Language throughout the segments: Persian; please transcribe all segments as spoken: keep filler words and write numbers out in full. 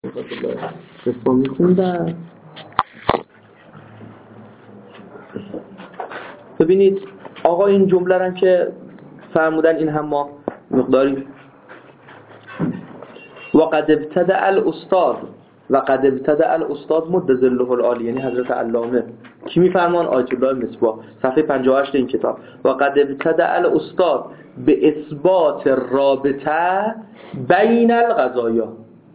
رفا میخوندن. ببینید آقا این جمله رو که فرمودن این هم ما مقداری وقد ابتدأ الاستاذ وقد ابتدأ الاستاذ مد ظله العالی، یعنی حضرت علامه کی میفرمان؟ آیت الله مصباح، صفحه پنجاه و هشت این کتاب. وقد ابتدأ الاستاذ به اثبات رابطه بین القضایا.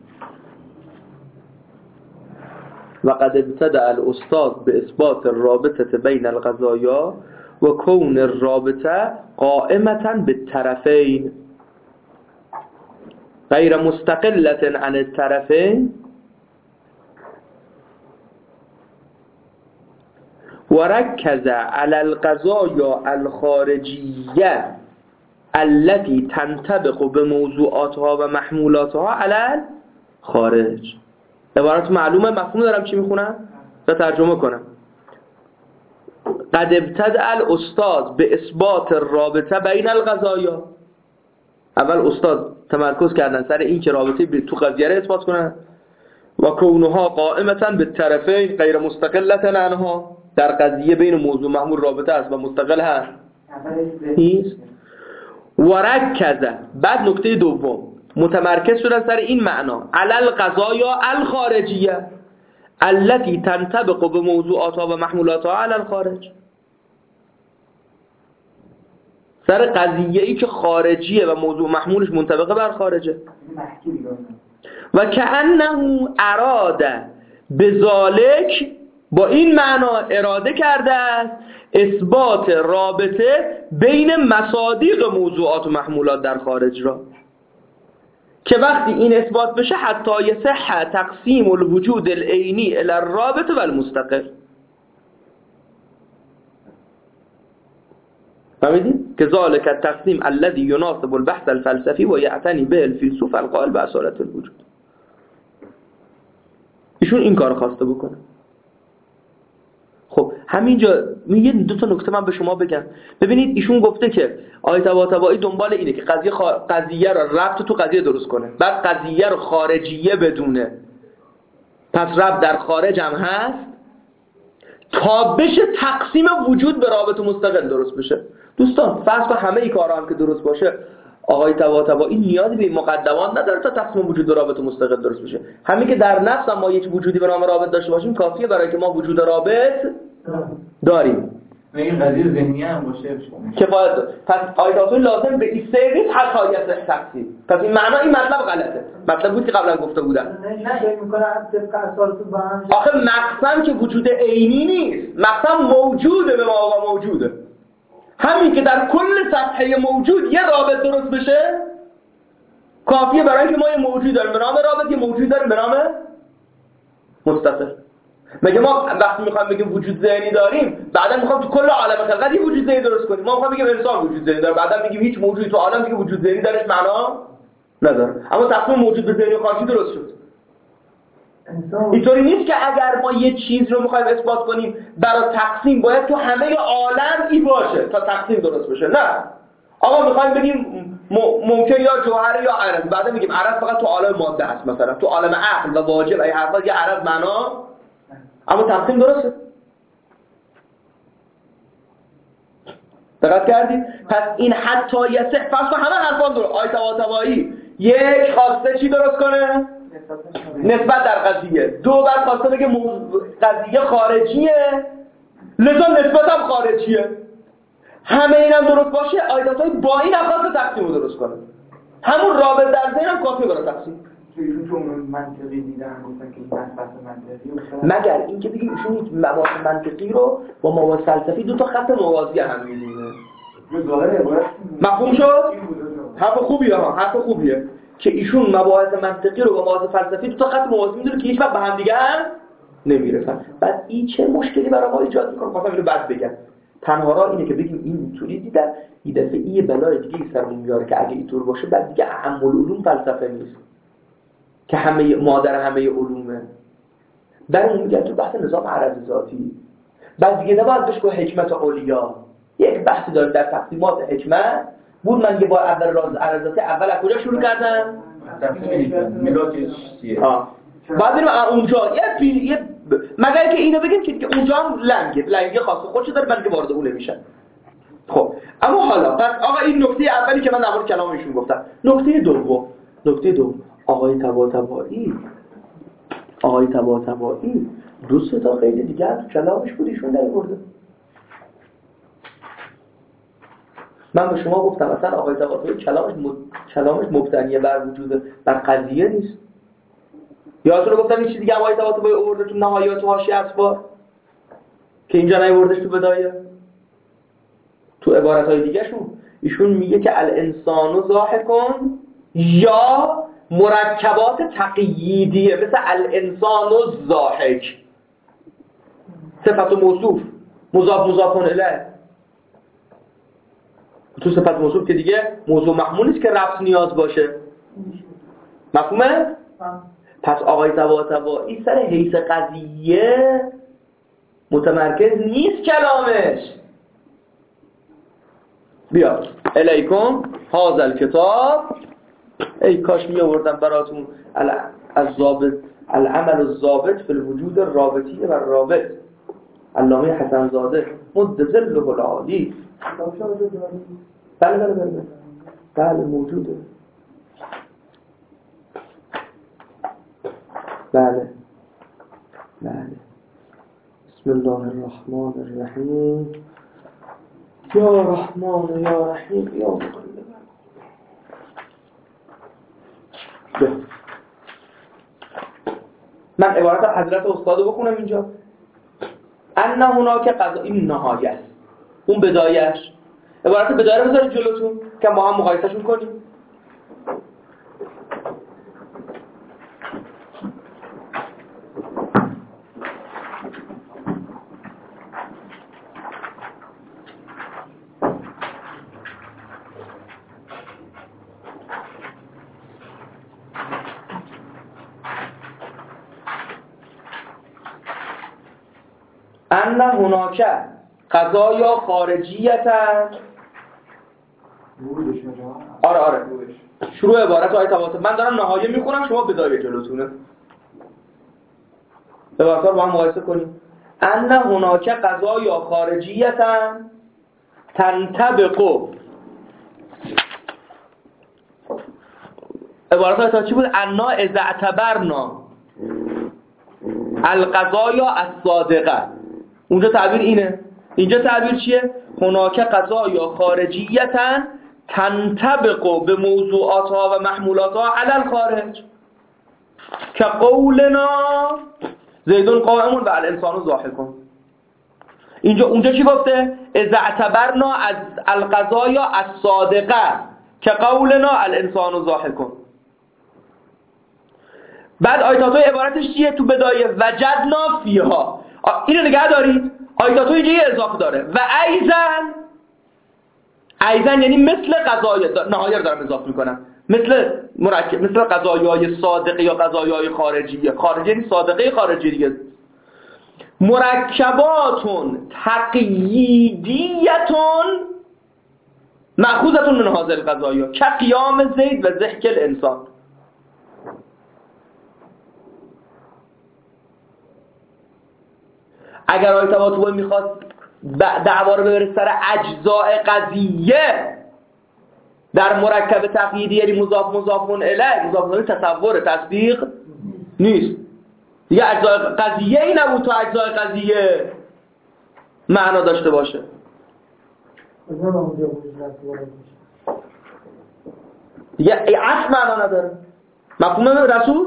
وقد ابتدأ الاستاذ به اثبات الرابطه بین القضایا و کون الرابطه قائمة بالطرفین غیر مستقلة عن الطرفین و رکز علی القضایا الخارجیه التي تنطبق به موضوعاتها و محمولاتها علی الخارج. عبارت معلومه؟ مفهوم دارم چی میخونم؟ تا ترجمه کنم. قد ابتدأ الاستاذ به اثبات الرابطه بین القضایا. اول استاد تمرکز کردن سر این که رابطه تو قضیه رو اثبات کنن و کونها قائمة بالطرفین غیر مستقلة عنها، در قضیه بین موضوع محمول رابطه است و مستقل هست نیست. و رکز، بعد نکته دوم متمرکز شدن سر این معنا علی القضایا الخارجیه التي تنطبق به موضوعاتها و محمولاتها علی الخارج، سر قضیه ای که خارجیه و موضوع محمولش منطبقه بر خارجه. و کأنه اراد بذالک، با این معنا اراده کرده است اثبات رابطه بین مصادیق موضوعات و محمولات در خارج را، که وقتی این اثبات بشه حتی یصح تقسیم الوجود العینی الی الرابطه و المستقل. فهمیدید؟ که ذالک التقسیم الذي يناسب البحث الفلسفي و یعتنی به الفیلسوف القائل باصالة الوجود. ایشون این کار خواسته بکنه. خب همینجا میگه دو تا نکته من به شما بگم. ببینید ایشون گفته که آیت طباطبایی دنبال اینه که قضیه خا... قضیه رو ربط تو قضیه درست کنه، بعد قضیه رو خارجیه بدونه، پس ربط در خارج هم هست تا بشه تقسیم وجود به رابط مستقل درست بشه. دوستان فرض کن همه این کارا هم که درست باشه، آقای طباطبایی نیازی به مقدمات نداره تا تقسیم وجود به رابط مستقل درست بشه. همین که در نفس هم ما یک وجودی به نام رابط داشته باشیم کافیه برای که ما وجود رابط داریم. این قضیه ذهنی هم باشه کفایت داره. پس آیات لازم به این سرویس حقایق تقسیم. پس این معنا این مطلب غلطه. مطلب بود که قبلا گفته بودم. نه فکر می‌کنم طبق اساساتون با هم. آخه مقسم که وجود عینی نیست. مقسم موجوده به ما موجوده. همین که در کل سطحه موجود یه رابط درست بشه کافیه برای اینکه ما یه موجود داریم به نام رابط، یه موجود داریم به نام مستقل. مگه ما وقتی میخوایم بگیم وجود ذهنی داریم بعدا میخوایم تو کل عالم خلقت یه وجود ذهنی درست کنیم؟ ما میخوایم بگیم انسان وجود ذهنی داره، بعدا میگیم هیچ موجودی تو عالم دیگه وجود ذهنی درش معنا نداره. اما تقسیم موجود به ذهنی و خارجی درست شد. اینطوری نیست که اگر ما یه چیز رو میخوایم اثبات کنیم برای تقسیم باید تو همه عالم ای باشه تا تقسیم درست بشه. نه، آقا میخوایم بگیم ممکن یا جوهر یا عرض، بعدا میگیم عرض فقط تو عالم ماده است، مثلا تو عالم عقل و واجب ای حرفا یه عرض معنا، اما تقسیم درسته. دقت کردید؟ پس این حتی یصح، پس همه حرفان درست. آیت طباطبایی یک خواسته چی درست کنه؟ نسبت در قضیه. دو بعد خواسته بگه قضیه خارجیه لذا نسبت هم خارجیه. همه اینم درست باشه آیداتای با این هم خواسته تقسیم رو درست کنه. همون رابط در ذهن هم کافیه برای تقسیم. ایشون چون منطقی دیدن گفتن که این بحث منطقی مگر اینکه بگیم ایشون یک مباحث منطقی رو با مباحث فلسفی دو تا خط موازی هم می‌بینه. مفهوم شد؟ حرف خوبیه ها، حرف خوبیه که ایشون مباحث منطقی رو با مباحث فلسفی دو تا خط موازی می‌دونه که هیچ وقت به هم دیگه هم نمیرسن. بعد این چه مشکلی برای ما ایجاد می‌کنه؟ خواستم اینو بعد بگم. تنها راه اینه که بگیم این اینطوری دیدن، این دفعه این بلای دیگه سرمون میاره که اگه اینطور باشه بعد دیگه اعم العلوم فلسفه نیست که همه مادر همه علومه. در اون میگن تو بحث نظام عرض ذاتی بعد دیگه نباید بهش گفت حکمت علیا. یک بحثی داره در تقسیمات حکمت بود. من یه با اول راز عرض ذاتی اول از کجا شروع کردم؟ تقسیم میلادش چیه؟ ها بعد بریم اونجا یه پی... یه ب... مگر که اینو بگیم که دیگه اونجا هم لنگه لنگه خاصه خودشو داره بلکه وارد اون نمیشن. خب اما حالا پس آقا این نکته اولی که من در مورد کلام ایشون گفتم. نکته دوم نکته دوم آقای طباطبایی آقای طباطبایی دو سه تا خیلی دیگه از کلامش بود ایشون در آورده. من به شما گفتم مثلا آقای طباطبایی کلامش مد... کلامش مبتنی بر وجود بر قضیه نیست. یادتونه گفتم این چیز دیگه آقای طباطبایی آورده تو نهایات و حاشیه اسفار که اینجا نیاوردش تو بدایه. تو عبارت‌های دیگه شون ایشون میگه که الانسان ضاحکون یا مرکبات تقییدیه مثل الانسان ضاحک صفت و موصوف مضاف مضاف الیه. تو صفت موصوف که دیگه موضوع محمول نیست که رفع نیاز باشه. مفهومه؟ پس آقای طباطبایی سر حیث قضیه متمرکز نیست کلامش. بیا الیکم هذا الکتاب ای کاش می آوردم براتون الضابط العمل الضابط فی الوجود الرابطی و الرابط علامه حسن زاده مد ظله العالی. بله بله بله بله موجوده. بله بله بسم الله الرحمن الرحیم یا رحمان یا رحیم یا مقلب. من عبارت حضرت استاد بخونم اینجا. ان هناک قضا این نهایه است اون بدایش. عبارت بدایه رو بذارید جلوتون که ما هم مقایسه‌شون کنیم. ان هناک قضایا خارجیتن. آره آره شروع عبارت های طباطبایی من دارم نهایه میخونم شما بدایه جلوتونه. عبارت ها رو با هم مقایسه کنیم. ان هناک قضایا خارجیتن تنطبق. عبارت های تا چی بود؟ انا اذا اعتبرنا القضایا الصادقه. اونجا تعبیر اینه. اینجا تعبیر چیه؟ هناک قضایا خارجیتن تنطبق به موضوعاتها و محمولاتها علی الخارج که قولنا زیدون قائمون و الانسان ضاحکون. اینجا اونجا چی گفته؟ اذا اعتبرنا از القضایا الصادقه که قولنا الانسان ضاحکون. بعد آیتاتو عبارتش چیه؟ تو بدایه وجدنا فیها. اینو نگه دارید. آیتاتو اینجا یه اضافه داره و ایزن ایزن یعنی مثل قضایای نهایه رو دارم اضافه میکنم مثل مرکب مثل قضایای صادقه یا قضایای خارجیه. خارجی یعنی صادقه خارجی دیگه. مرکباتون تقییدیتون مأخوذتون من هذه القضایا که قیام زید و ضحک الانسان. اگر آیه طباطبایی میخواد دعوا رو ببره سر اجزاء قضیه در مرکب تقییدی یعنی مضاف مضاف الیه مضاف الیه تصور تصدیق نیست دیگه. اجزاء قضیه ای نبود تو اجزاء قضیه معنا داشته باشه. دیگه ای اصل معنا نداره. مفهوم رسول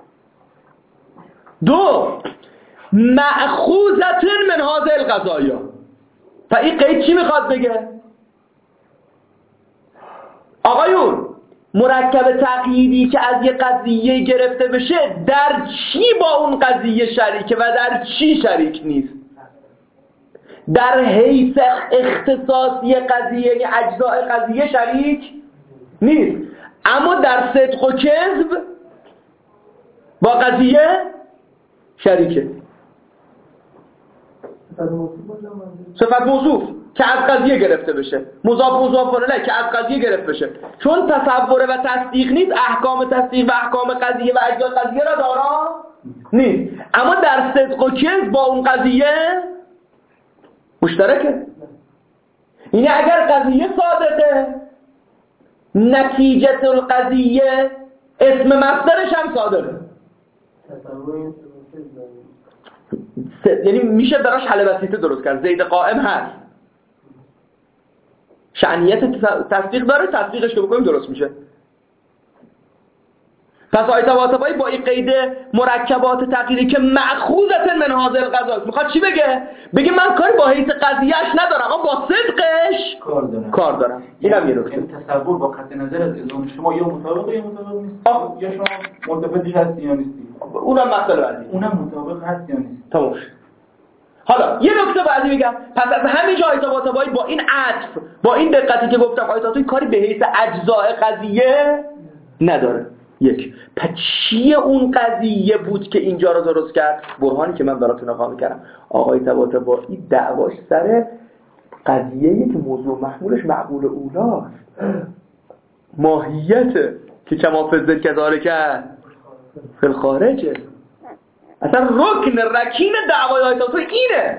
دو مأخوذة من هذه القضايا. تا این قید چی میخواد بگه؟ آقایون مرکب تقییدی که از یه قضیه گرفته بشه در چی با اون قضیه شریکه و در چی شریک نیست؟ در حیث اختصاصی قضیه یعنی اجزاء قضیه شریک نیست، اما در صدق و کذب با قضیه شریکه. صفت موصوف که از قضیه گرفته بشه، مضاف مضاف الیه که از قضیه گرفته بشه، چون تصور و تصدیق نیست احکام تصدیق و احکام قضیه و اجزای قضیه را دارا نیست، اما در صدق و کذب با اون قضیه مشترکه. یعنی اگر قضیه صادقه، نتیجه القضیه اسم مصدرش هم صادقه، یعنی میشه براش حل بسیطه درست کرد. زید قائم هست، شأنیت تصدیق داره، تصدیقش که بکنیم درست میشه. پس آیه تباتبایی با این قید مرکبات تغییری که مأخوذة من هذا القضا میخواد چی بگه؟ بگه من کاری با حیث قضیهش ندارم، اما با صدقش کار دارم. کار دارم. اینم یه نکته. یعنی تصور با قطع نظر از اذهان شما یا مطابق یا مطابق نیست، یا شما مرتبطی هستی یا نیستی. اونم مسئله بعدی. اونم مطابق هست یا نیست. تموم. حالا یه نکته بعدی میگم. پس از همین جای تباتبایی با این عطف، با این دقتی که گفتم آیه تباتبایی کاری به حیث اجزاء قضیه نداره. یک، پس چیه اون قضیه بود که اینجا رو درست کرد؟ برهانی که من براتون اقامه کردم. آقای طباطبایی دعواش سر قضیه‌ای که موضوع محمولش معقول اولاست، ماهیته که کما فزد کذاره کرد فی الخارجه. اصلا رکن رکین دعوای آقای طباطبایی اینه.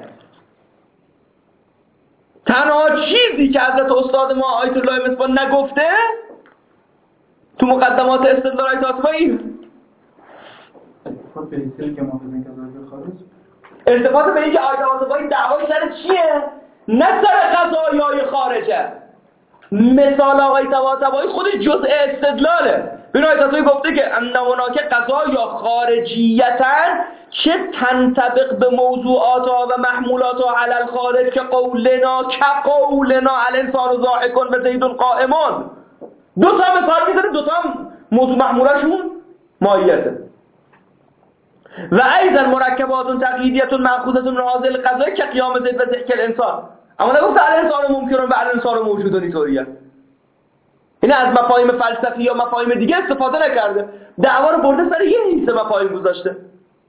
تنها چیزی که حضرت استاد ما آیت الله مصباح نگفته تو مقدمات استدلال آیه طباطبایی التفات به حیث که محافظین کذالک خارج، التفات به اینکه آیه طباطبایی دعوای سر چیه؟ نه سر قضایای خارجه. مثال آقای طباطبایی خودش جزء استدلاله. ببین آیه طباطبایی گفته که ان هناک قضایا خارجیتن چه تنطبق به موضوعاتها و محمولاتها علی الخارج که قولنا که قولنا الانسان ضاحک و زید قائم. دو تا مثال میزنه، دو تا موضوع محمولاشون ماهیته. و ایضا مرکبات تقییدیت مأخوذة من هذه القضايا که قیام زید و ضحک الانسان. اما نگفت الانسان ممکن و الانسان موجود و اینطوریه. این از مفاهیم فلسفی یا مفاهیم دیگه استفاده نکرده، دعوا رو برده سر یه حیث مفاهیم گذاشته.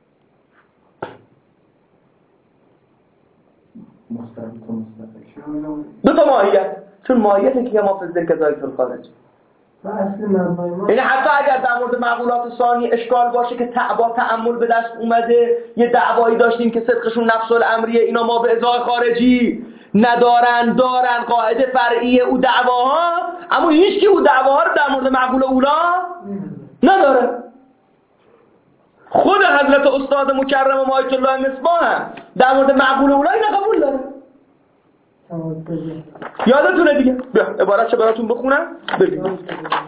دو تا ماهیت، چون ماهیت که ما فزر کذالک فی الخارج. یعنی حتی اگر در مورد معقولات ثانی اشکال باشه که با تأمل به دست اومده یه دعوایی داشتیم که صدقشون نفس الامریه، اینا ما به ازای خارجی ندارن، دارن قاعده فرعی او دعواها، اما هیچ کی او دعواها رو در مورد معقول اولا نداره. خود حضرت استاد مکرم آیت الله مصباح هم در مورد معقول اولا اینا قبول داره. یادتونه دیگه؟ بیا عبارت چه براتون بخونم ببینید.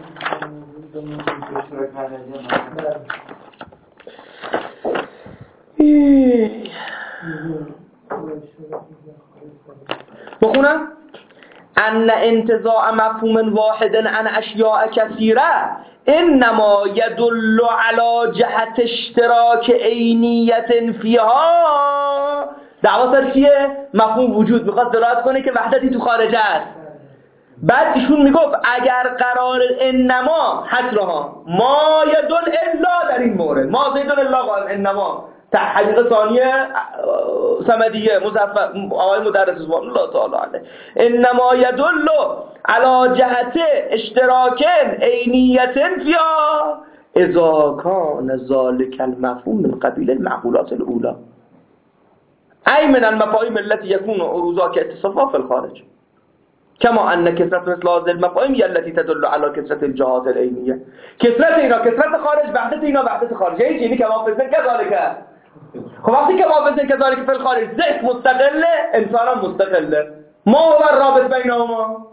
بخونم ان انتزاع مفهوم واحد عن اشیاء کثیره انما يدل على جهت اشتراک عینیت فیها. دعوا سر چیه؟ مفهوم وجود میخواد دلالت کنه که وحدتی تو خارج است. بعد ایشون میگفت اگر قرار انما حصرها ما یدل الا در این مورد ما زیدن الا قال انما تحقیق ثانیه صمدیه مظفر آقای مدرس سبحان الله تعالی علیه انما یدل علی جهت اشتراک عینیت فیها اذا کان ذلک المفهوم من قبیل المعقولات الاولى ای من المفاهیم التي يكون عروضها كاتصافها في الخارج كما ان كثرت مثل هذه المفاهیم التي تدل على كثرت الجهات العینیه. کثرت اینا کثرت خارج، وحدت اینا وحدت خارج. یعنی که موافقن كذلك. خب وقتی که موافقن كذلك في الخارج ذات مستقله، انسان هم مستقله. ما هو الرابط بینهما؟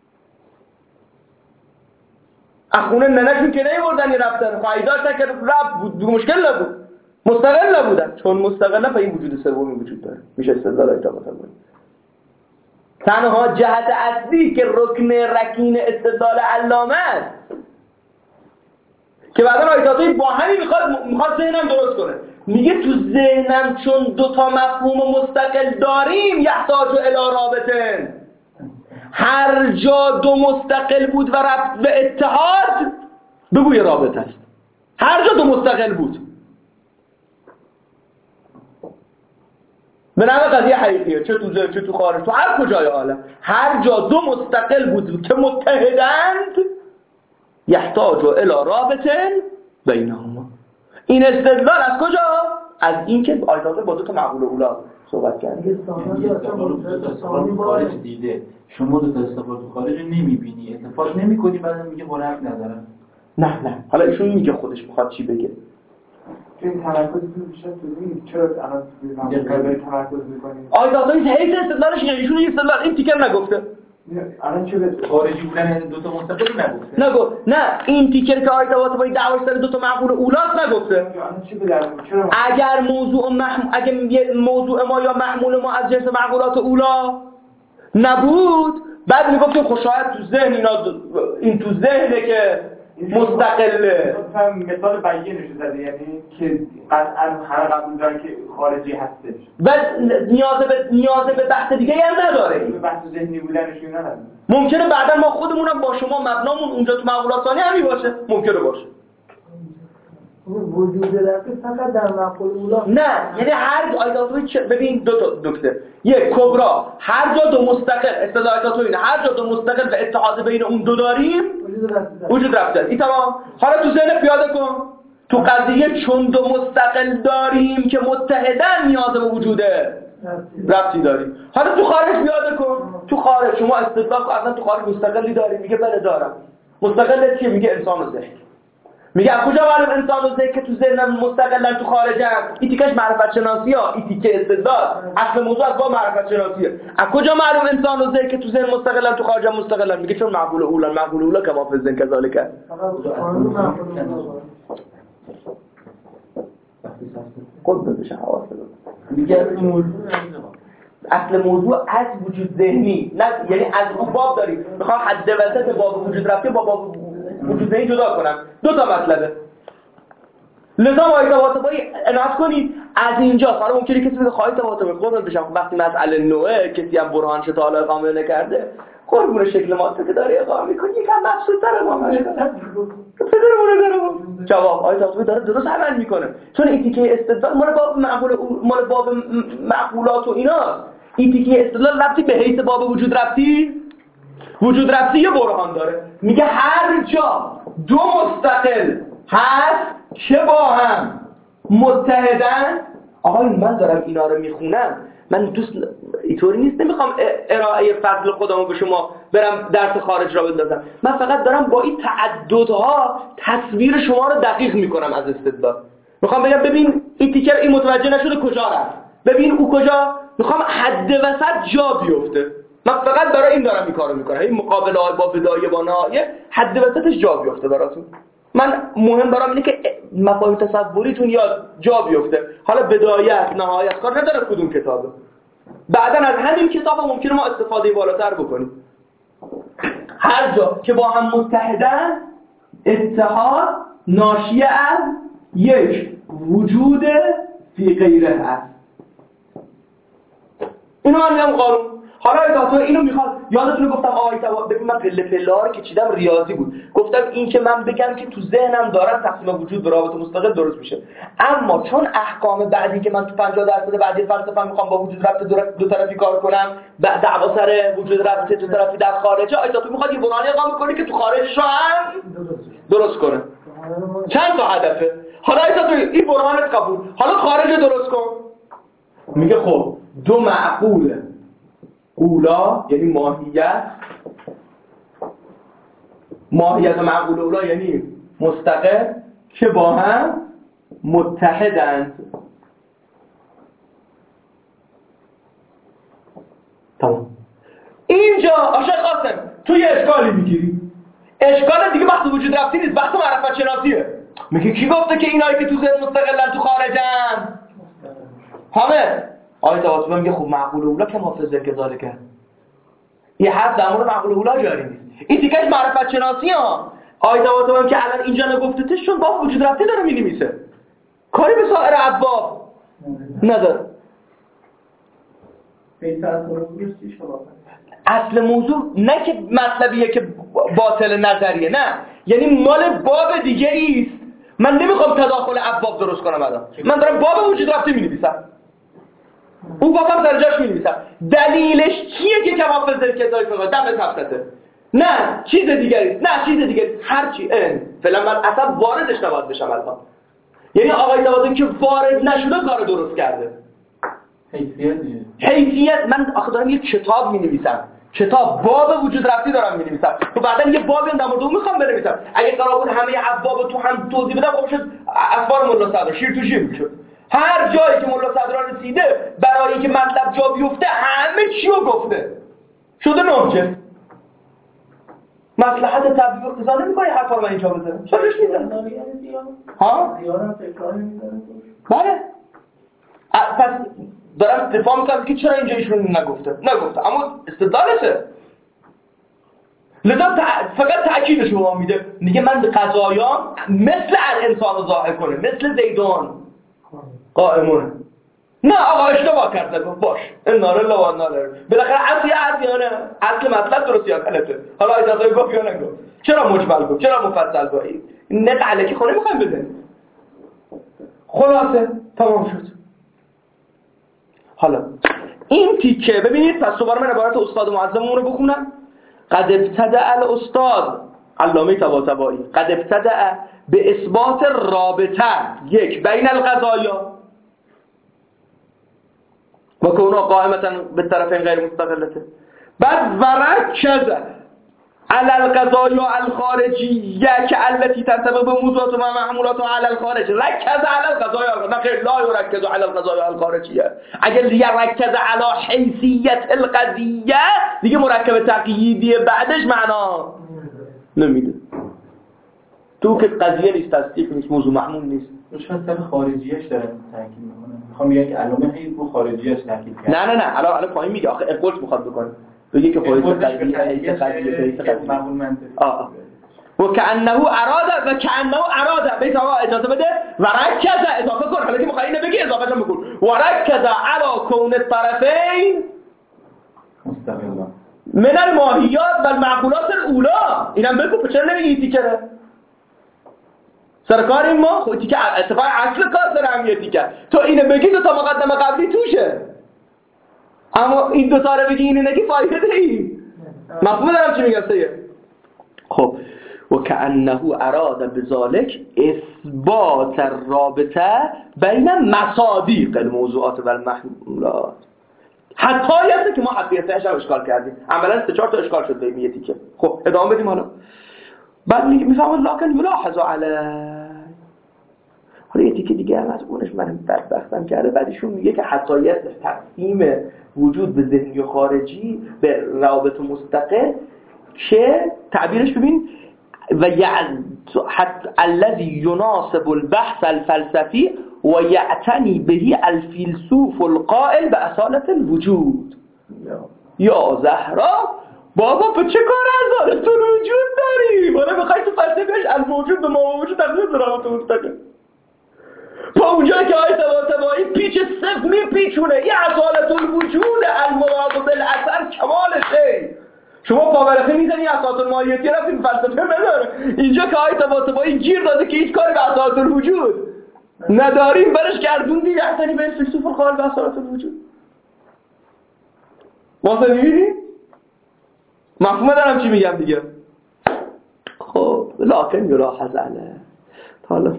اخونه ننشون که نیوردن رفتن خواهی داشتن که رب بود مشکل نبود، مستقل نبودن. چون مستقل نه این وجود سومی وجود داره. میشه استدلال ایتا بکنیم. تنها جهت اصلی که رکن رکین استدلال علامه است که بعدا آیتاتوی با همین میخواد میخواد ذهنم درست کنه. میگه تو ذهنم چون دوتا مفهوم مستقل داریم یحتاج الی رابطن. هر جا دو مستقل بود و رفت به اتحاد بگو یه رابطه است. هر جا دو مستقل بود به نوع قضیه حقیقیه، چه تو ذهن چه تو خارج، تو هر کجای عالم هر جا دو مستقل بود که متحدند یحتاج الی رابطن بینهما. این استدلال از کجا؟ از اینکه آیات با دو تا معقول اولا صحبت کردیم. خارج دیده شما دو تا استفاده تو خارج نمیبینی، اتفاق نمیکنی، بعد میگه قرآن ندارم. نه نه حالا ایشون میگه خودش میخواد چی بگه. این تمرکزتون بیشتر تو این چرا الان تو قبل تمرکز می‌کنید؟ آیات هیچ استدلالش اینه، ایشون این استدلال این تیکر نگفته. الان چه به خارجی بودن دو تا مستقل نگفته. نگفت نه این تیکر که آیات با دعواش سر دو تا معقول اولاست نگفته. الان چه به چرا اگر موضوع محم... اگر موضوع ما یا محمول ما از جنس معقولات اولا نبود بعد میگفتیم خب شاید تو ذهن اینا این تو ذهنه که مستقله. مثال بیانش زده یعنی که قطعا هر قبول داره که خارجی هستش و نیاز به نیاز به بحث دیگه هم نداره. به بحث ذهنی بودنش نداره. ممکنه بعدا ما خودمونم با شما مبنامون اونجا تو معقولات ثانی همین باشه، ممکنه باشه. وجود رفته فقط در معقول اولا نه یعنی هر آیاتوی ببین دو تا نکته. یک کبرا هر جا دو مستقل استدلال آیاتوی اینه هر جا دو مستقل و اتحاد بین اون دو داریم وجود رفته. این تمام. حالا تو ذهن پیاده کن تو قضیه چون دو مستقل داریم که متحدن نیاز به وجوده رفتی داریم. حالا تو خارج پیاده کن تو خارج شما استدلال کن اصلا تو خارج مستقلی داریم میگه بله دارم. مستقل چیه؟ میگه انسان و ذهن. میگه از کجا معلوم انسان و ذهن که تو ذهن مستقلن تو خارجن؟ این تیکش معرفت شناسی ها، این تیکه استدلال اصل موضوع از با معرفت شناسیه. از کجا معلوم انسان و ذهن که تو ذهن مستقلن تو خارجن مستقلن؟ میگه چون معقول اولا معقول اولا کما فی الذهن کذالک. خود بشه حواس داد. میگه اصل موضوع از وجود ذهنی نه یعنی از اون باب داریم میخوام حد وسط باب وجود رفته با باب وجود ذهنی جدا کنم. دو تا مطلبه. لذا آیات واسطه‌ای عنایت کنید از اینجا حالا ممکنه کسی بگه خواهی تواتر قربون بشم وقتی مسئله نوعه کسی هم برهان شده حالا اقامه نکرده قربون شکل ما که داره اقامه میکنه یکم مبسوط‌تر ما پدرمون داره جواب آیات واسطه‌ای داره درست عمل میکنه چون این تیکه استدلال مال باب معقول مال باب معقولات و ایناست. این تیکه استدلال ربطی به حیث باب وجود ربطی وجود ربطی یه برهان داره. میگه هر جا دو مستقل هست که با هم متحدن. آقای من دارم اینا رو میخونم من دوست اینطوری نیست نمیخوام ارائه فضل خودمو به شما برم درس خارج را بندازم. من فقط دارم با این تعددها تصویر شما رو دقیق میکنم از استدلال. میخوام بگم ببین این تیکر این متوجه نشده کجا رفت ببین او کجا. میخوام حد وسط جا بیفته. من فقط برای این دارم این کارو میکنم. این مقابله های با بدایه با نهایه حد وسطش جا بیفته براتون. من مهم برام اینه که مفاهیم تصوریتون یاد جا بیفته. حالا بدایت نهایت کار نداره کدوم کتابه. بعدن از همین کتاب ممکنه ما استفاده بالاتر بکنیم. هر جا که با هم متحدن اتحاد ناشی از یک وجود فی غیره هست. اینو من میگم قانون. حالا ایتاتو اینو میخواد یادتونه گفتم آقای تبا ببین من پله پله ها رو که چیدم ریاضی بود. گفتم این که من بگم که تو ذهنم دارم تقسیم وجود به رابطه مستقل درست میشه. اما چون احکام بعدی که من تو پنجاه درصد بعدی فلسفه میخوام با وجود رابطه دو طرفی کار کنم بعد دعوا سر وجود رابطه دو طرفی در خارجه ایتاتو میخواد یه برهانی اقامه کنه که تو خارجش رو هم درست کنه. چند تا هدفه. حالا ایتاتو این برهانت قبول. حالا خارج درست کن. میگه خب دو معقوله اولا یعنی ماهیت ماهیت معقول اولا یعنی مستقل که با هم متحدند. تمام. اینجا آشق قاسم تو یه اشکالی میگیری. اشکال دیگه بحث وجود رفتی نیست بحث معرفت شناسیه. میگه کی گفته که اینایی که تو ذهن مستقلن تو خارجن؟ همه آیت آتوبه میگه خب معقول اولا که محافظه کذالک کرد. یه حرف در مورد معقول اولا جاری نیست. این تیکش معرفت شناسی ها. آیت آتوبه که الان اینجا نگفته چون با وجود رفته داره می‌نویسه. کاری به سایر ابواب نداره. اصل موضوع نه که مطلبیه که باطل نظریه نه یعنی مال باب دیگه ایست. من نمیخوام تداخل ابواب درست کنم الان. من دارم باب وجود رفته می‌نویسم. اون بابم در جاش می‌نویسم. دلیلش چیه که کما فضل کتابی فقط دم تفسته؟ نه چیز دیگری نه چیز دیگری هر چی ان فعلا من اصلا واردش نباید بشم الان. یعنی آقای طباطبایی که وارد نشده کار درست کرده. حیثیت حیثیت من آخه دارم یه کتاب می‌نویسم، کتاب باب وجود رفتی دارم می‌نویسم، تو بعداً یه بابی در مورد اون می‌خوام بنویسم. اگه قرار بود همه ابواب تو هم توضیح بدم خب شد اسفار ملا صدرا شیر تو شیر میشد. هر جایی که ملا صدرا رسیده برای اینکه مطلب جا بیفته همه چی رو گفته شده نمجه. مصلحت تبلیغ اقتضا نمی‌کنه حرفا رو من اینجا بزنم. چراش می‌زنم؟ ها؟ دیارم تکرار نمی‌ذاره. بله. پس دارم دفاع میکنم که چرا اینجا ایشون نگفته نگفته اما استدلالشه. لذا فقط تأکیدش رو میده، میگه من به قضایام مثل انسان رو ظاهر کنه، مثل زیدان قائمونه. نه آقا اشتباه کرده گفت باش انا لله و انا الیه. بالاخره اصل اصل یا نه اصل مطلب درست یا غلطه. حالا اجازه گفت یا نگفت، چرا مجمل گفت، چرا مفصل گفت، نه علکی خونه میخوایم بزنیم. خلاصه تمام شد. حالا این تیکه ببینید، پس دوباره من عبارت استاد معظممون رو بخونم. قد ابتدأ الاستاد علامه طباطبایی قد ابتدأ به اثبات رابطه یک بین القضایا و کونها قائمتا به طرفین غیر مستقلته، بعد ورکز على القضايا الخارجية كالتي تنطبق بموضوعات و محمولات على الخارج. ركز على القضايا، نخير لا يركز على القضايا الخارجية. اگر يركز على حیثیت القضیه دیگه مرکب تقییدی بعدش معنا نمیده. تو که قضیه نیست، تصدیق نیست، موضوع محمول نیست. روشن سر خارجیش داره تاکید میکنه. میخوام بگم که علامه هی رو خارجیش تاکید کرد. نه نه نه الان الان پایین میگه آخه اقولت میخواد بکنه. بگه که خودش قضیه قضیه قضیه قضیه معقول منطقی. آه و کأنه اراد و کأنه اراد بیت آقا اجازه بده و رکز اضافه کن. حالا که میخوای اینو بگی اضافه هم بکن. و رکز علی کون الطرفین مستقلا من الماهیات و المعقولات الاولی. اینم بگو چرا نمیگی تیکره سرکار این ما خود تیکه اتفاق اصل کار سر همیتی کرد. تو اینو بگی دو تا مقدمه قبلی توشه، اما این دو تا رو بگی اینو نگی فایده داری. مفهوم دارم چی میگم سید؟ خب و کأنه اراد بذلك اثبات الرابطه بین مصادیق الموضوعات و المحمولات. حتی هست که ما حقیقتش هم اشکال کردیم، عملا سه چهار تا اشکال شد به یکی که. خب ادامه بدیم. حالا بعد میگه میفهمم لکن یلاحظ علی حالا یه تیکه دیگه هم از اونش من بدبختم کرده. بعدشون میگه که حتایت تقسیم وجود به ذهنی و خارجی به روابط مستقل که تعبیرش ببین و حتی الذي يناسب البحث الفلسفي و یعتنی بهی الفیلسوف القائل به اصالة الوجود. یا زهرا بابا به چه کار اصالة الوجود داری؟ بالا بخوای تو فلسفهش الموجود به ما وجود تقسیم به روابط مستقل. با اونجایی که آیت طباطبایی پیچ صفت میپیچونه یه اصالة الوجود المراد بالاثر کمال شی. شما پاورقی میزنی اصالة الماهیتی رفتیم فلسفه نداره. اینجا که آیت طباطبایی گیر داده که هیچ کاری به اصالة الوجود نداریم برش گردوندی یحتنی به فیلسوف القائل به اصالة الوجود. واسه میبینی؟ مفهوم دارم چی میگم دیگه. خب لکن یلاحظ علیه حالا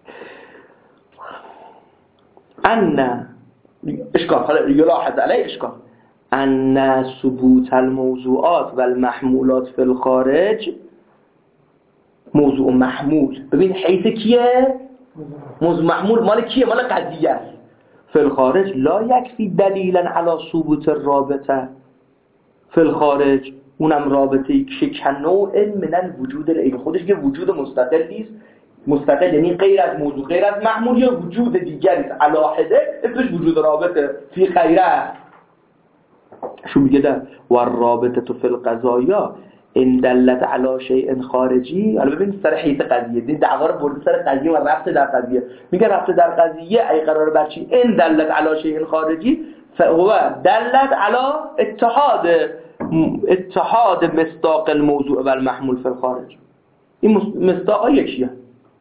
ان اشکال حالا یلاحظ علیه اشکال ان ثبوت الموضوعات و المحمولات فی الخارج موضوع محمول. ببین حیث کیه؟ موضوع محمول مال کیه؟ مال قضیه است. فی الخارج لا یکفی دلیلا علی ثبوت الرابطه فی الخارج، اونم رابطه‌ای که کنوع من الوجود العین خودش که وجود مستقل نیست. مستقل یعنی غیر از موضوع غیر از محمول یا وجود دیگری است علاهده، اسمش وجود رابطه فی غیره. شو میگه ده و الرابطه فی القضایا ان دلت علی شیء خارجی. حالا ببین سر حیث قضیه این دعوا رو برده سر قضیه و رفت در قضیه. میگه رفت در قضیه ای قرار بر چی؟ ان دلت علی شیء خارجی فهو دلت علی اتحاد اتحاد مصداق الموضوع و المحمول فی الخارج. این مصداق یکیه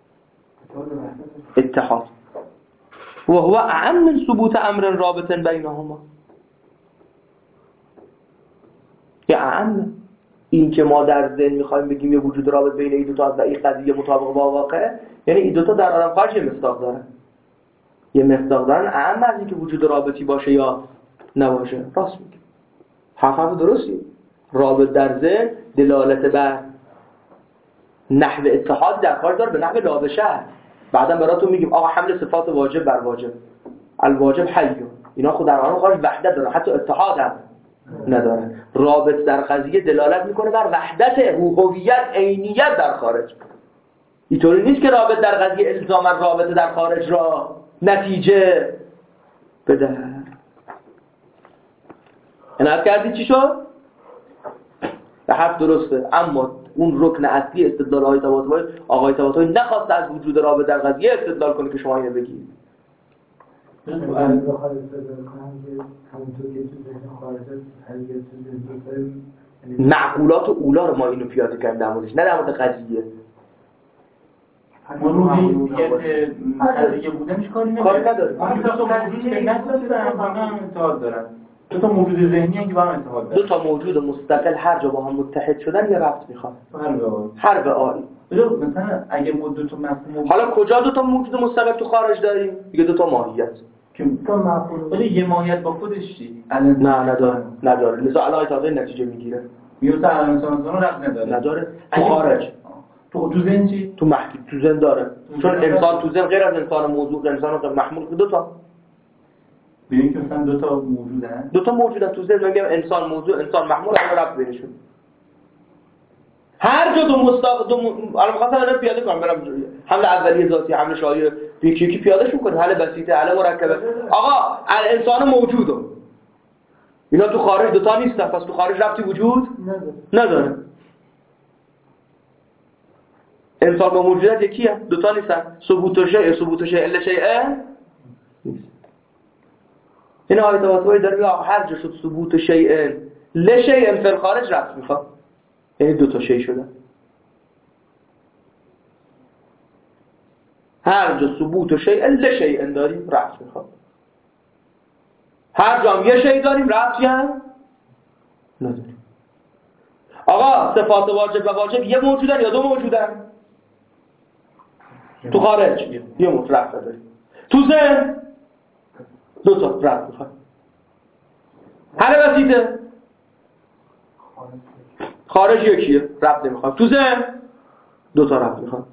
اتحاد و هو اعم من ثبوت امر رابط بینهما. یا اعم این که ما در ذهن میخوایم بگیم یه وجود رابط بین این دو تا و این قضیه مطابق با واقع، یعنی این دو تا در عالم خارج یه مصداق دارن، یه مصداق دارن اهم از این که وجود رابطی باشه یا نباشه. راست میگه، حرف حرف درستی. رابط در ذهن دلالت بر نحو اتحاد در خارج داره به نحو لابشه. بعدا براتون میگیم آقا حمل صفات واجب بر واجب، الواجب حی، اینا خود در عالم خارج وحدت داره، حتی اتحاد هم نداره. رابط در قضیه دلالت میکنه بر وحدت هویت عینیت در خارج. اینطوری نیست که رابط در قضیه الزاما رابط در خارج را نتیجه بده. عنایت کردید چی شد؟ به حرف درسته، اما اون رکن اصلی استدلال آقای طباطبایی آقای طباطبایی نخواست از وجود رابط در قضیه استدلال کنه که شما اینو بگید. من بخواد استدلال کنم که همونطور که تو ذهن خارج است هرگز تو ذهن معقولات و اولا رو ما اینو پیاده کردیم در موردش، نه در مورد قضیه. موجودیت قضیه بودنش کاری نداره. اون دو تا موجود که نسازن با هم اتحاد دارن. دو تا موجود ذهنی هم با هم اتحاد دارن. دو تا موجود مستقل هر جا با هم متحد شدن یه ربط میخواد. هر به آی. هر به آی. مثلا اگه ما دو تا مفهوم، حالا کجا دو تا موجود مستقل تو خارج داریم؟ دیگه دو تا ماهیت. که تو مفهوم ولی یه ماهیت با خودش چی؟ نه نداره. نداره. لذا الان تازه نتیجه میگیره. میوسا الان انسان ربط نداره. نداره. تو خارج. تو تو ذهن چی؟ تو محدود تو ذهن داره. چون انسان تو ذهن غیر از انسان موضوع، انسان محمول دو تا. ببین که مثلا دو تا موجودن. دو تا موجودن تو ذهن، میگم انسان موضوع، انسان محمول، همه ربط بینشون. هر جا دو مستاق دو الان می‌خواستم الان پیاده کنم برم حمل اولیه ذاتی، حمل شایع یکی یکی پیادهش می‌کنه، حل بسیطه، حل مرکبه. آقا انسان موجوده، اینا تو خارج دو تا نیستن، پس تو خارج ربطی وجود نداره. نداره. انسان با موجودیت یکیه، دو تا نیستن. ثبوت شیء ثبوت شیء الا شیء نیست. این آیه طباطبایی داره میگه هر جا شد ثبوت شیء لشیء فی الخارج ربط میخواد، یعنی دو تا شیء شدن. هر جا ثبوت شیء لشیء داریم ربط میخواد، هر جا هم یه شیء داریم ربطی هم نداریم. آقا صفات واجب و واجب یه موجودن یا دو موجودن؟ تو خارج یه موجود ربط داریم، تو ذهن دو تا ربط میخواد. حل بسیطه، خارج یکیه ربط نمیخواد، تو ذهن دو تا ربط میخواد.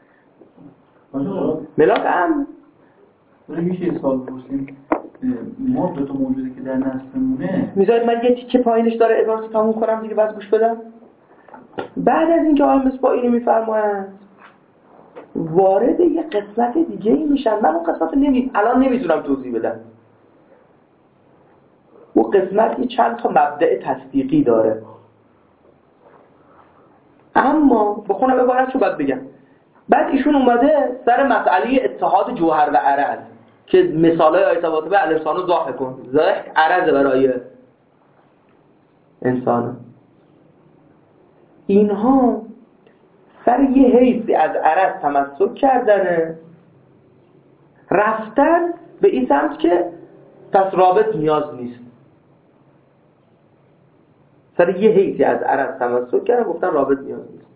ملاک هم ولی میشه یه سوال بپرسیم، ما دو تا موجودی که در نصفمونه میذارید من یه تیکه پایینش داره عبارتی تموم کنم دیگه بعد گوش بدم. بعد از اینکه آقای مصباحی اینو میفرمایند وارد یه قسمت دیگه ای میشن. من اون قسمت نمی... الان نمیتونم توضیح بدم. اون قسمت یه چند تا مبدأ تصدیقی داره، اما بخونم عبارتشو بعد بگم. بعد ایشون اومده سر مسئله اتحاد جوهر و عرض که مثالای آیه طباطبایی الانسانو ضاحک کن، ضاحک عرض برای انسان. اینها سر یه حیثی از عرض تمسک کردنه، رفتن به این سمت که پس رابط نیاز نیست. سر یه حیثی از عرض تمسک کردن، گفتن رابط نیاز نیست.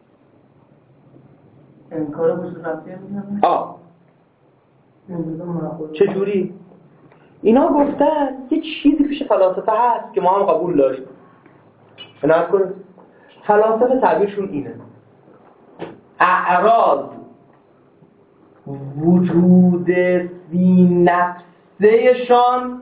انکار وجود رابطه می‌کنه. آه چجوری؟ اینا گفتن یه چیزی پیش فلاسفه هست که ما هم قبول داریم. عنایت کنید. فلاسفه تعبیرشون اینه: اعراض وجود فی نفسهشان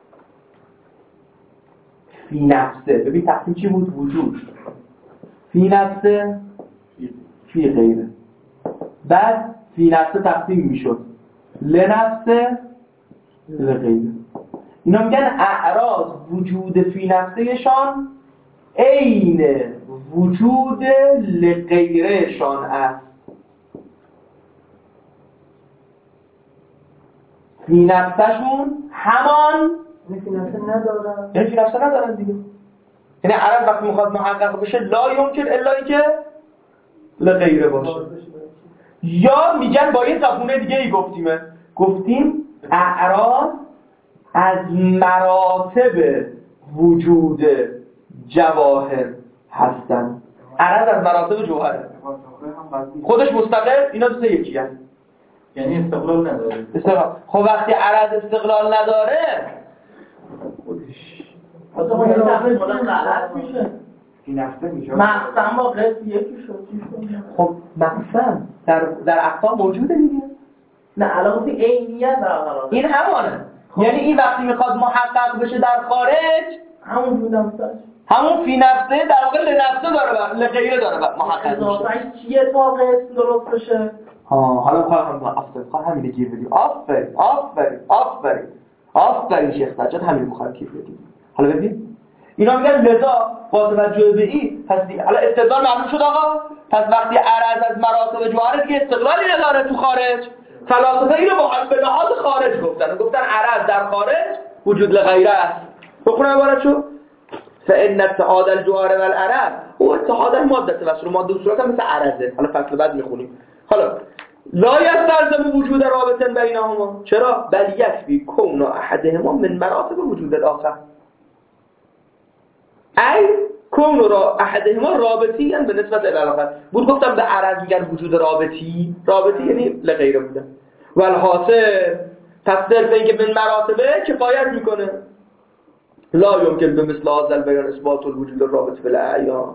فی نفسه. ببین تقسیم چی بود؟ وجود فی نفسه فی غیره. بعد فی نفسه تقسیم میشد لنفسه لغیره. اینا میگن اعراض وجود فی نفسهشان عین وجود لغیرهشان است. فی نفسشون همان فی نفسه ندارن، یعنی فی نفسه ندارن دیگه. یعنی عرض وقتی میخواد محقق بشه لا یمکن الا ای که لغیره باشه. یا میگن با یه زبونه دیگه ای گفتیمه، گفتیم اعراض از مراتب وجود جواهر هستن. عرض از مراتب جوهره، خودش مستقل، اینا دو تا یکی هست. یعنی استقلال نداره. استقلال. خب وقتی عرض استقلال نداره خودش حتی ما یه دفعه غلط میشه این نفسه میشه مقسم با قسم یکی شد. خب مقسم در در اقسام موجوده دیگه. نه علاقه عینیت برقرار. این همونه. یعنی این وقتی میخواد محقق بشه در خارج همون فی نفسش، همون فی نفسه در واقع لنفسه داره، لغیره داره محقق بشه. اضافهش چیه تا قسم درست بشه؟ ها حالا میخوام آفرین میخوام همین گیر بدیم. آفرین آفرین آفرین آفرین شیخ سجاد همین میخوام گیر بدیم. حالا ببین اینا میگن لذا با توجه به این پس دیگه حالا استدلال معلوم شد آقا. پس وقتی عرض از مراتب جوهره دیگه استقلالی نداره تو خارج. فلاسفه اینو با به لحاظ خارج گفتن، گفتن عرض در خارج وجود لغیره است. بخونم عبارتشو. فإن اتحاد الجوهر والعرض هو اتحاد الماده و ماده و صورت هم مثل عرضه. حالا فصل بعد میخونیم. حالا لا یستلزم وجود رابط بینهما. چرا؟ بل یکفی کون احدهما من مراتب وجود الاخر. ای کون را احدهما رابطی یعنی به نسبت الاخر. بود گفتم به عرض میگن وجود رابطی. رابطی یعنی لغیره بودن. والحاصل پس صرف اینکه من مراتبه کفایت میکنه. لا يمكن به مثل هذا البيان اثبات الوجود الرابط بالاعیان.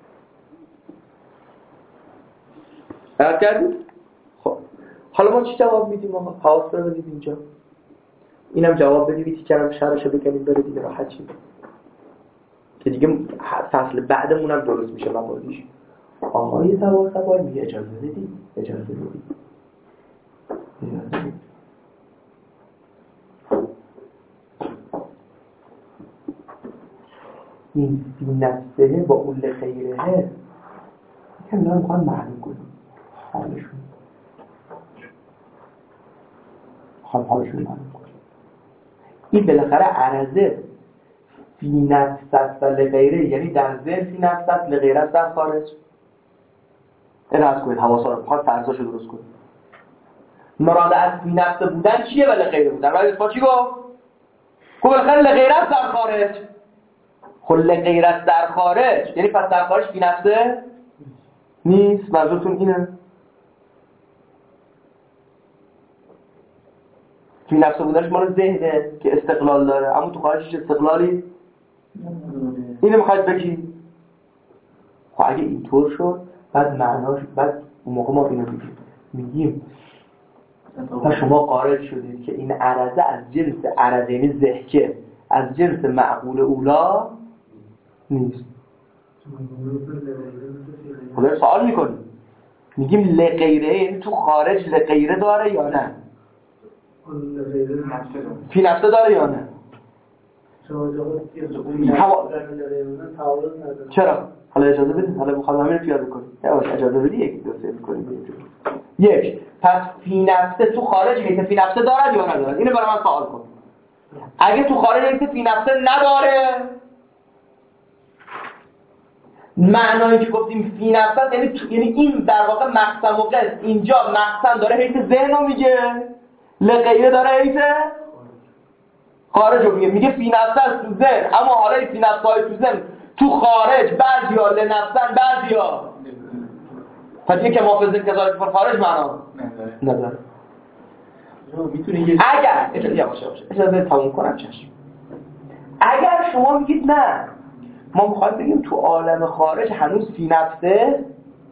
درک کردید؟ خب حالا ما چی جواب میدیم آقا؟ حواس بدید اینجا. اینم جواب بدید که کلام شرحشو بکنیم بره دیگه راحت شید. که دیگه فصل بعدمون هم درست میشه مبادیش. آقای طباطبایی میگه اجازه بدید، اجازه بدید. اجازه بدید. این فی نفسه با اول خیره یکم دارم میخوام معلوم کنیم حالشون خواهم حالشون معلوم کنیم. این بالاخره عرضه فی نفس است و لغیره، یعنی در ذهن فی نفس است، لغیره است در خارج. این از کنید حواسا رو بخواد فرضاشو درست کنید. مراد از فی نفس بودن چیه و لغیره بودن؟ باید اثبات چی گفت؟ خب بالاخره لغیره است در خارج. خل غیرت در خارج یعنی پس در خارج فی نفسه نیست. منظورتون اینه؟ فی نفسه بودنش مال ذهنه که استقلال داره، اما تو خارجش استقلالی اینه میخواید بگی. خب اگه اینطور شد بعد معناش بعد اون موقع ما اینو میگیم میگیم پس شما خارج شدید که این عرضه از جنس عرضه یعنی ذهکه از جنس معقول اولا نیست. خدا سوال میکنیم میگیم لغیره یعنی تو خارج لغیره داره یا نه؟ فی نفسه داره یا نه؟ چرا؟ حالا اجازه بدید حالا بخوام همین رو پیاده کنیم. یواش اجازه بدید یک دو سه میکنیم. یک پس فی نفسه تو خارج نیست فی نفسه داره یا نداره؟ اینو برای من سوال کن. اگه تو خارج نیست فی نفسه نداره معنایی که گفتیم فی نفس یعنی تو... یعنی این در واقع مقسم و قسم اینجا مقسم داره حیث ذهن رو میگه لغیره داره حیث خارج رو میگه. میگه فی نفس تو ذهن اما حالا فی نفس های تو ذهن تو خارج بعضی ها لنفسن بعضی ها پس این که محافظه کذالک فی خارج معنا نداره. اگر اجازه یواش یواش اجازه تموم کنم چشم. اگر شما میگید نه ما میخوایم بگیم تو عالم خارج هنوز فی نفسه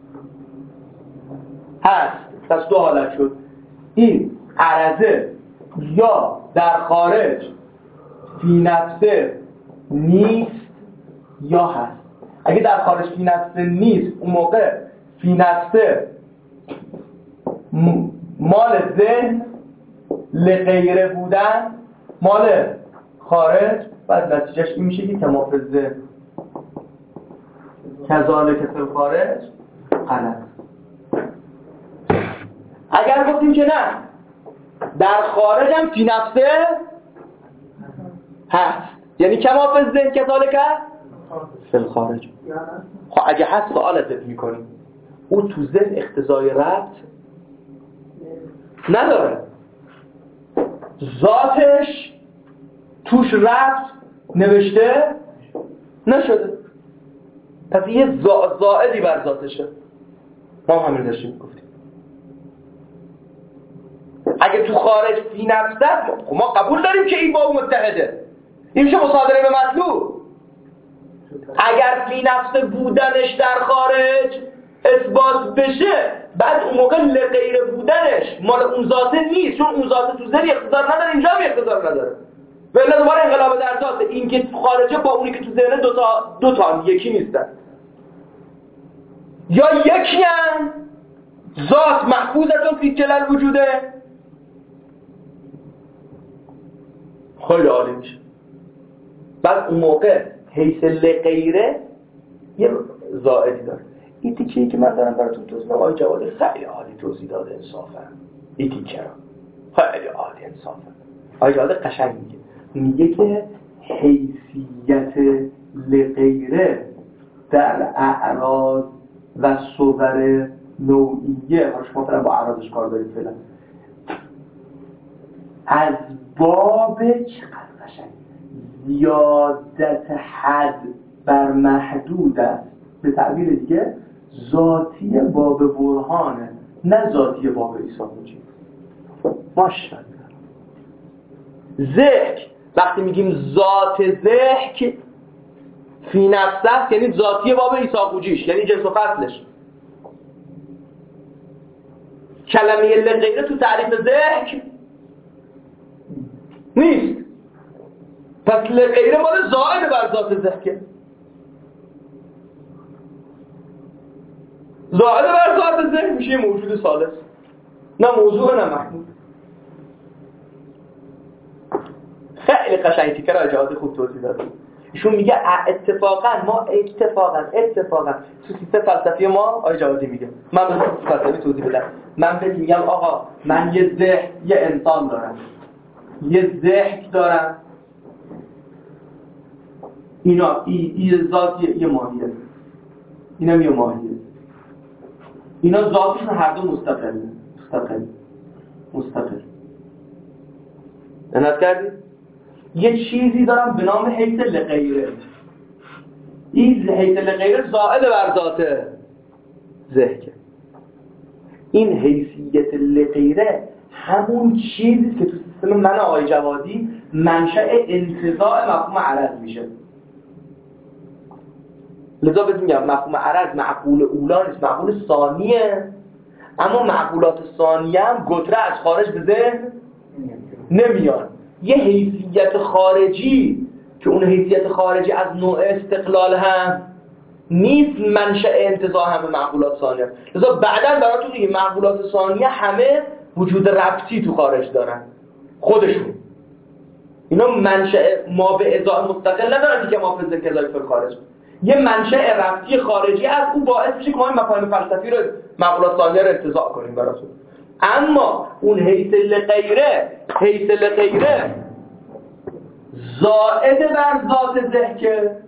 هست، پس دو حالت شد. این عرضه یا در خارج فی نفسه نیست یا هست. اگه در خارج فی نفسه نیست اون موقع فی نفسه مال ذهن لغیره بودن مال خارج بعد نتیجهش این میشه که کمافل ذهن کذالک فی الخارج غلط. اگر گفتیم که نه در خارج هم فی نفسه هست یعنی کما فی الذهن کذالک فی الخارج. خب اگه هست سوالت میکنیم او تو ذهن اقتضای ربط نداره، ذاتش توش ربط نوشته نشده. پس یه زا... زائدی بر ذاتشه. ما هم همین داشتیم گفتیم اگه تو خارج فی نفسه ما قبول داریم که این با اون متحده، این میشه مصادره به مطلوب. اگر فی نفسه بودنش در خارج اثبات بشه، بعد اون موقع لغیر بودنش مال اون ذاته نیست، چون اون ذاته تو ذهن اقتدار نداره، اینجا هم اقتدار نداره. ولی دوباره انقلاب در ذاته، این که تو خارجه با اونی که تو ذهن دو تا دو تا یکی نیستن، یا یکی هم ذات محفوظتون فی کل الوجوده. خیلی عالی میشه. بعد اون موقع حیث لغیره یه زائدی داره. این تیکه‌ای که من دارم براتون توضیح میدم آقای جوادی خیلی عالی توضیح داده انصافا. این تیکه رو خیلی عالی انصافا. آقای جوادی قشنگ میگه میگه که حیثیت لغیره در اعراض و صور نوعیه، حالا شما فعلا با اعراضش کار دارید فعلا، از باب چقدر قشنگ زیادت حد بر محدود است، به تعبیر دیگه ذاتی باب برهانه، نه ذاتی باب ایساقوجی. ماشاءالله. ذهک وقتی میگیم ذات ذهک فی نفسه است، یعنی ذاتی باب ایساقوجیش، یعنی جنس و فصلش. کلمه لغیره تو تعریف ذهک نیست. پس لغیره مال زائد بر ذات ذهکه، زائد بر ذات ذهن میشه یه موجود ثالث، نه موضوع نه محمود. خیلی قشنگ تیکه را جهادی خوب توضیح داده. ایشون میگه اتفاقا ما اتفاقا اتفاقا تو سیستم فلسفی ما آقای جهادی میگه، من به فلسفی توضیح بدم، من بهت میگم آقا من یه ذهن، یه انسان دارم، یه ذهن دارم، اینا ای, ای ذات یه, یه ماهیه، اینم یه ماهیه، اینا ذاتشون هر دو مستقله مستقل مستقل دنات کردی؟ یه چیزی دارم به نام حیث لغیره، این حیث لغیره زائد بر ذات ذهکه. این حیثیت لغیره همون چیزی که تو سیستم من آقای جوادی منشأ انتزاع مفهوم عرض میشه. لذا بهت میگم مفهوم عرض معقول اولا نیست، معقول ثانیه، اما معقولات ثانیه هم گتره از خارج به ذهن نمیان. یه حیثیت خارجی که اون حیثیت خارجی از نوع استقلال هم نیست، منشأ انتزاع هم به معقولات ثانیه. لذا بعداً براتون میگم معقولات ثانیه همه وجود ربطی تو خارج دارن خودشون، اینا منشأ ما به ازای مستقل ندارن که ما فیزیک کذایی فی خارج، یه منشأ ربطی خارجی از اون باعث میشه که ما این مفاهیم فلسفی رو معقولات ثانیه رو انتزاع کنیم براتون. اما اون حیث لغیره حیث لغیره زائد بر ذات ذهکه،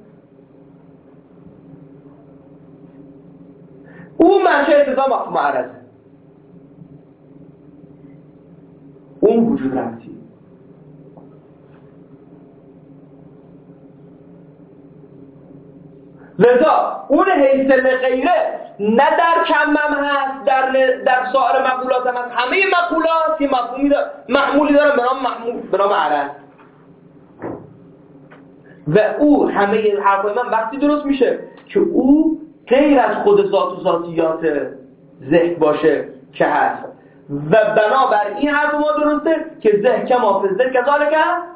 اون منشأ انتزاع مفهوم عرضه، اون وجود ربطی. لذا اون حیث لغیره نه در کمم هست، در در سایر مقولات هم هست. همه مقولات یه مفهومی دارن، معمولی دارن به نام محمول، به نام عرض، و او همه حرفای من وقتی درست میشه که او غیر از خود ذات و ذاتیات ذهن باشه که هست، و بنابر این حرف ما درسته که ذهن کما فی ذهن کذالک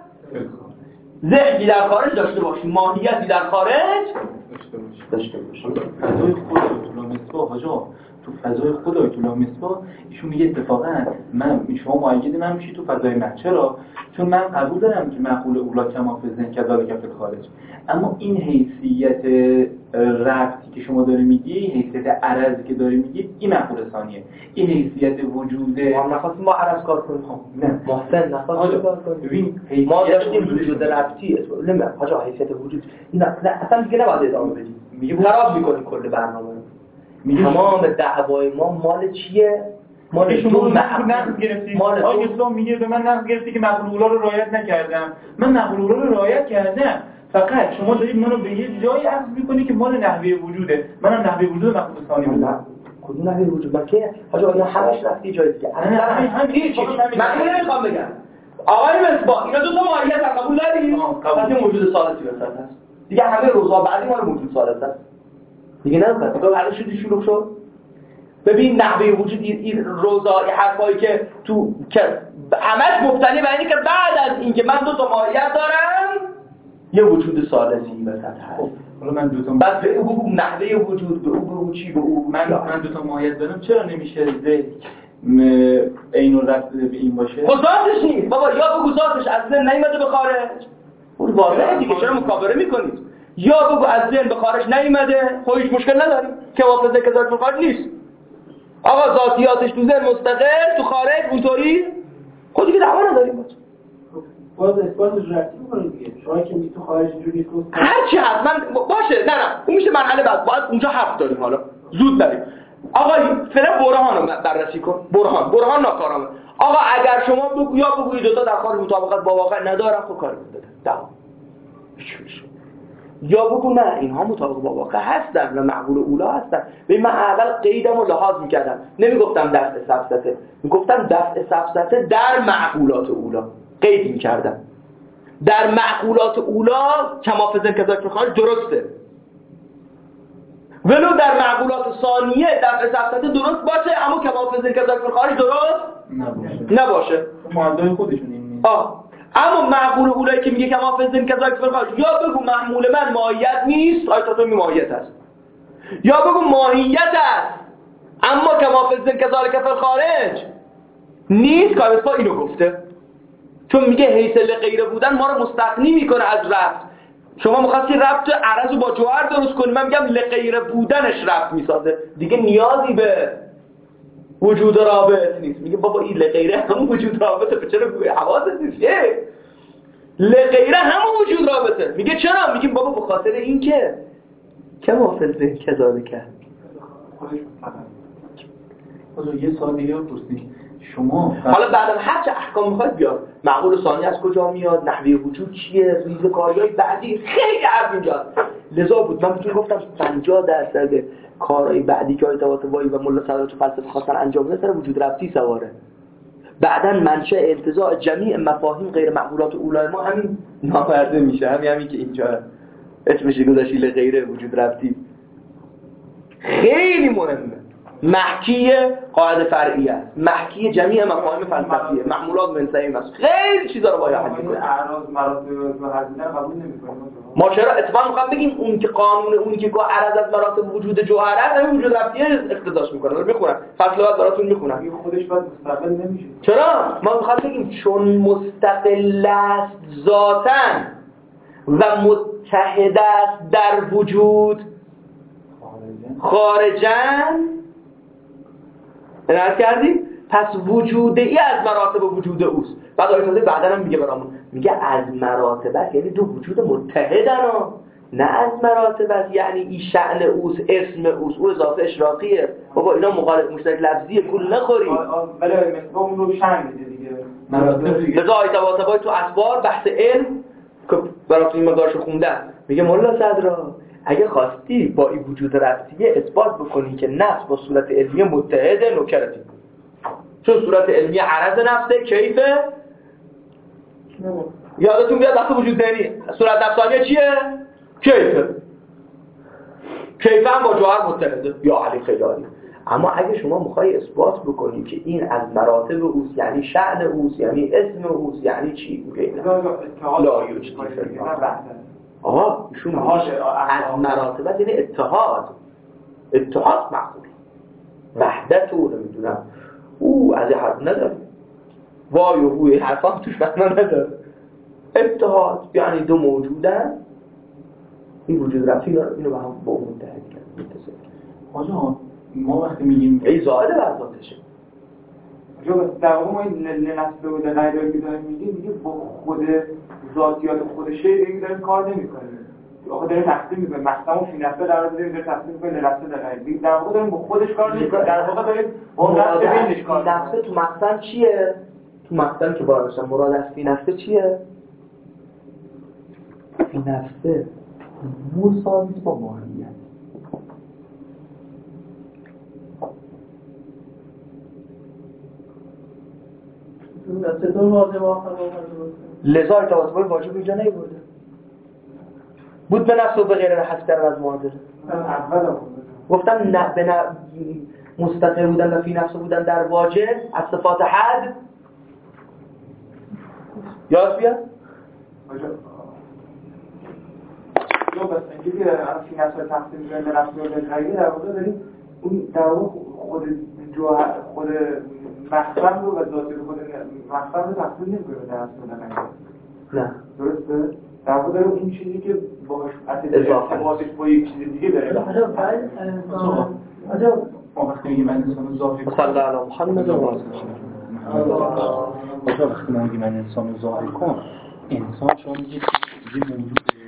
ذهنی در خارج داشته باشیم، ماهیتی در خارج داشته باشیم. فضای خود آیت‌الله مصباح حاجا، تو فضای خود آیت‌الله مصباح ایشون میگه اتفاقا من شما مؤید من میشی تو فضای من. چرا؟ چون من قبول دارم که معقول اولا کما فی ذهن کذالک فی خارج، اما این حیثیت ربطی که شما داری میگی، حیثیت عرضی که داری میگی، این معقول ثانیه، این حیثیت وجوده. ما نخواستیم ما عرض کار کنیم. نه محسن نخواستیم کار کنیم. ببین ما داشتیم وجود ربطی اسم نه حاجا حیثیت وجود این اصلا دیگه نباید ادامه بدیم، میگه خراب میکنیم کل برنامه رو. میگه تمام دعوای ما مال چیه؟ مال شما نقض گرفتی. آقای اسلام میگه به من نقض گرفتی که معقول اولا رو رعایت نکردم. من معقول اولا رو رعایت کردم، فقط شما دارید منو به یه جایی عکس میکنی که مال نحوه وجوده، منم نحوه وجود مخلوق ثانی بودم. کدوم نحوه وجود؟ من که حاجی اینا همش رفتی جای دیگه. نه همین همین چیزی من اینو نمیخوام بگم. آقای مصباح اینا دو تا ماهیت قبول داری؟ پس این موجود ثالثی وسط هست. دیگه همه روزا بعدی مال موجود ثالث هست. دیگه نه دیگه بعد شدی شروع شد. ببین نحوه وجود این روزا این حرفایی که تو که همش مبتنی بر اینه که بعد از اینکه من دو تا ماهیت دارم یه وجود ثالثی وسط هست. حالا من دو تا بعد به او نحوه وجود به او به او چی به او من من دو تا ماهیت دارم، چرا نمیشه ذهن عین الرفع به این باشه؟ خب ذاتش نیست بابا، یا بگو ذاتش از ذهن نیومده به خارج، اون واضحه دیگه، چرا مکابره میکنید؟ یا بگو از ذهن به خارج نیومده، خب هیچ مشکل نداری که وافظه که ذات به خارج نیست. آقا ذاتیاتش تو ذهن مستقل، تو خارج اونطوری خود دیگه دعوا نداریم. باز اثبات رفتی می‌کنید دیگه. شما که می تو خارج اینجوری نیست هر چی هست من باشه، نه نه اون میشه مرحله بعد، باید اونجا حرف داریم، حالا زود بریم. آقا فعلا برهان رو بررسی کن. برهان برهان ناکارامه. آقا اگر شما بگو یا بگویید دو تا در خارج مطابقت با واقع ندارن، خب کاری بده دعوا. یا بگو نه اینها مطابق با واقع هستن و معقول اولا هستن. ببین من اول قیدم رو لحاظ میکردم، نمیگفتم دفع سفسطه، میگفتم دفع سفسطه در معقولات اولا قید میکردم. در معقولات اولا کمافزن که ذکر خارج درسته، ولو در معقولات ثانیه دفع سفسطه درست باشه اما کمافزن که ذکر خارج درست نباشه نباشه. معادلای خودشون این نیست. آه اما معقول اولایی که میگه کمافزن که ذکر خارج، یا بگو محمول من ماهیت نیست، آیت تو می ماهیت هست، یا بگو ماهیت است اما کمافزن که ذکر خارج نیست. کارسپا اینو گفته، چون میگه حیث لغیره بودن ما رو مستغنی میکنه از ربط. شما می‌خواستی ربط عرض رو با جوهر درست کنی، من میگم لغیره بودنش ربط میسازه، دیگه نیازی به وجود رابط نیست. میگه بابا این لغیره هم وجود رابطه، به چرا گوی حواست نیست؟ یه لغیره هم وجود رابطه. میگه چرا؟ میگیم بابا به خاطر این که که موافظه کذابه کرد. حالا یه سوال دیگه بپرسید، شما حالا بعدم هر چه احکام میخواید بیاد، معقول ثانی از کجا میاد، نحوه وجود چیه، ریزکاری‌های بعدی، خیلی حرف اینجاست. لذا بود من بهتون گفتم پنجاه درصد کارهای بعدی که آیت طباطبایی و ملا صدرات فلسفه خواستن انجام بدن سر وجود ربطی سواره. بعداً منشأ انتزاع جمیع مفاهیم غیر معقولات اولای ما همین نامرده میشه، همین همین که اینجا اسمش گذاشتی غیر وجود ربطی. خیلی مهمه. محکی قاعده فرعی است، محکی جمیع مفاهیم فلسفیه، محمولات منسعیم است، خیلی چیزا رو باید حل کنیم. اعراض مراتب و هزینه قبول نمی‌کنیم. ما چرا اتفاقا می‌خوام بگیم اون که قانون اون که گاه عرض از مراتب وجود جوهر است، همین وجود ربطیه اقتضاش می‌کنه. رو می‌خونم فصل بعد براتون می‌خونم. این خودش باید مستقل نمیشه. چرا؟ ما می‌خوام بگیم چون مستقل است ذاتاً و متحد است در وجود خارجاً ارائه کردیم، پس وجود ای از مراتب وجود اوست. بعد آیه تازه بعدن هم میگه برامون، میگه از مراتب است، یعنی دو وجود متحدن ها، نه از مراتب است یعنی این شأن اوست، اسم اوست، او اضافه اشراقیه. بابا اینا مخالف مشترک لفظیه، کل نخوری. ولی مثلا اون رو شأن میده دیگه. مراتب دیگه. لذا آیه طباطبایی تو اسبار بحث علم که براتون این مقدارشو خوندن، میگه مولا صدرا اگه خواستی با این وجود ربطیه اثبات بکنی که نفس با صورت علمی متحد نکرتی، چون صورت علمی عرض نفسه کیفه، یادتون بیاد وقت وجود داری صورت نفسانیه چیه؟ کیفه. کیفه هم با جوهر متحده یا علی خیالی. اما اگه شما میخوای اثبات بکنی که این از مراتب اوست، یعنی شأن اوست، یعنی اسم اوست، یعنی چی؟ لا یوجد آها ایشون از مراتب یعنی اتحاد، اتحاد معقول، وحدت رو نمیدونم او از حرف نداره، وای و هوی حرف هم توش معنا نداره. اتحاد یعنی دو موجودن، این وجود رفتی اینو با هم با اون متحد کرد. آجا ما وقتی میگیم ای زائده بر ذاتشه، جو در واقع ما این لنفسه و غیره که داریم میگیم میگه با خود ذاتیات خود شی دیگه داریم کار نمی‌کنیم. آخه داریم تقسیم می‌کنیم، مقسمو فی نفسه در واقع داریم تقسیم می‌کنیم لنفسه در غیره. در واقع داریم با خودش کار نمی‌کنیم. در واقع داریم با نفس بینش کار می‌کنیم. نفسه تو مقسم چیه؟ تو مقسم که بالا داشتم مراد از فی نفسه چیه؟ فی نفسه مساوی با ماهیت. چطور واجب آخر لذا ارتباط با واجب اینجا نیورده بود به نفس و به غیر حسکر از معادله. اول گفتم نه به نه مستقر بودن و فی نفس بودن در واجب از صفات حد یاد بیاد یا بس اینجا که فی نفس و تقسیم بین نفس و غیره در واقع داریم اون در واقع خود جوهر خود مخزن رو و ذاتی خود مخزن رو تقسیم نمی‌کنه در نفس و غیره. نه درسته؟ در واقع داریم اون چیزی که باهاش اضافه ارتباطش با یک چیز دیگه داره. حالا بعد انسان حالا ما وقتی میگیم من انسان ظاهر صلی الله علی محمد و آله وقتی ما میگیم من انسان ظاهر کن، انسان شما میگه یه موجود